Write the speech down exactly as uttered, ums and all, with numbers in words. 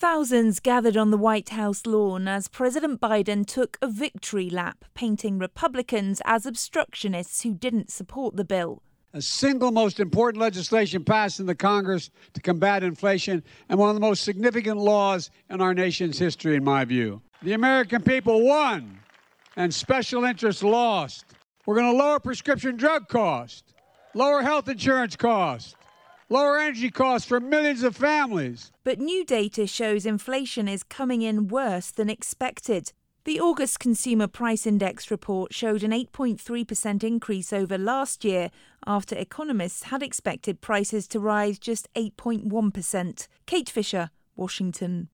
Thousands gathered on the White House lawn as President Biden took a victory lap, painting Republicans as obstructionists who didn't support the bill. A single most important legislation passed in the Congress to combat inflation and one of the most significant laws in our nation's history, in my view. The American people won and special interests lost. We're going to lower prescription drug costs, lower health insurance costs, lower energy costs for millions of families. But new data shows inflation is coming in worse than expected. The August Consumer Price Index report showed an eight point three percent increase over last year, after economists had expected prices to rise just eight point one percent. Kate Fisher, Washington.